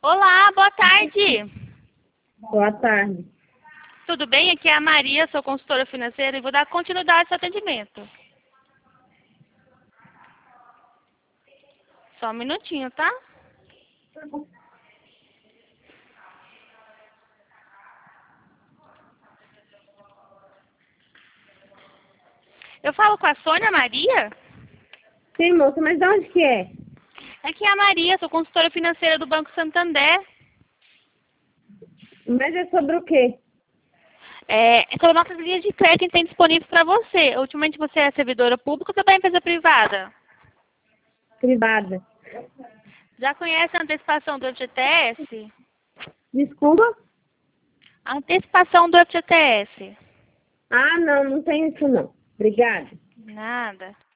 Olá, boa tarde. Boa tarde. Tudo bem? Aqui é a Maria, sou consultora financeira e vou dar continuidade ao seu atendimento. Só um minutinho, tá? Eu falo com a Sônia Maria? Sim, moça, mas de onde que é? Aqui é a Maria, sou consultora financeira do Banco Santander. Mas é sobre o quê? São nossas linhas de crédito que tem disponíveis para você. Ultimamente você é servidora pública ou também empresa privada? Privada. Já conhece a antecipação do FGTS? Desculpa? A antecipação do FGTS. Ah, não tem isso não. Obrigada. Nada.